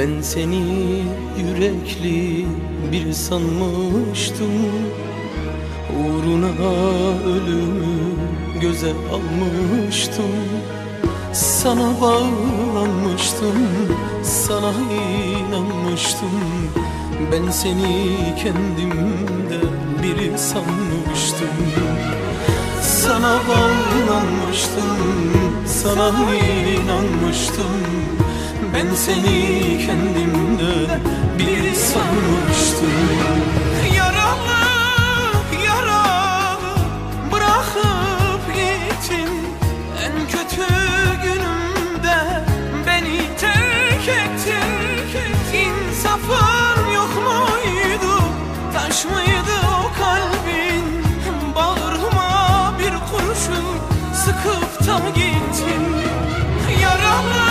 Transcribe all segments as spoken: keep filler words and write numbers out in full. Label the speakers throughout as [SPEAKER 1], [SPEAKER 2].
[SPEAKER 1] Ben seni yürekli bir sanmıştım, uğruna ölümü göze almıştım. Sana bağlanmıştım, sana inanmıştım. Ben seni kendimde biri sanmıştım. Sana bağlanmıştım, sana inanmıştım. Ben seni kendimde biri sanmıştım.
[SPEAKER 2] Yaralı, yaralı bırakıp gittin. En kötü günümde beni terk ettin. İnsafın yok muydu, taş mıydı o kalbin? Bağrıma bir kurşun sıkıp da gittin. Yaralı,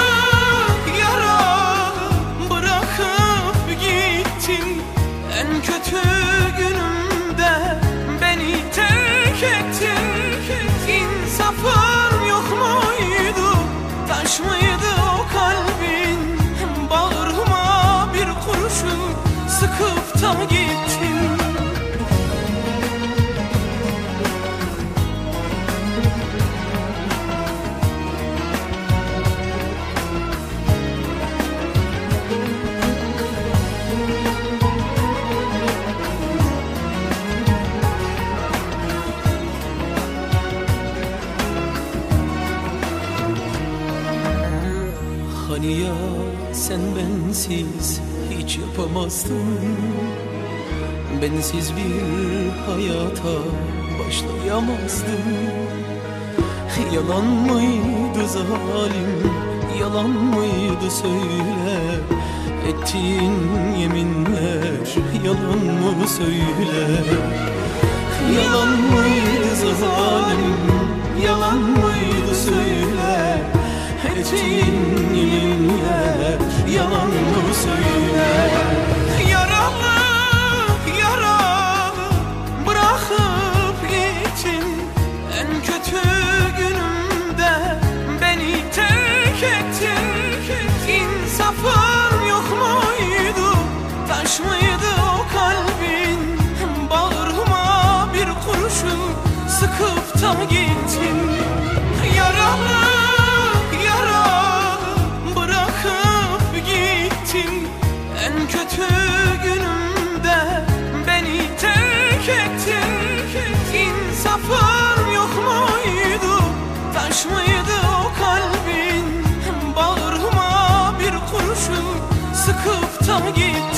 [SPEAKER 2] en kötü günümde beni terk ettin. İnsafın yok muydu, taş mıydı o kalbin? Bağrıma bir kurşun sıkıp da gittin.
[SPEAKER 1] Hani ya sen bensiz hiç yapamazdın, bensiz bir hayata başlayamazdın. Yalan mıydı zalim, yalan mıydı söyle, ettiğin yeminler yalan mı söyle? Yalan mıydı zalim, yalan mıydı söyle, ettiğin yeminler yalan mı söyle?
[SPEAKER 2] Yaralı, yaralı bırakıp gittin. En kötü günümde beni terk ettin. İnsafın yok muydu, taş mıydı o kalbin? Bağrıma bir kurşun sıkıp da gittin. Yaralı, en kötü günümde beni terk ettin. İnsafın yok muydu, taş mıydı o kalbin? Bağrıma bir kurşun sıkıp da gittin.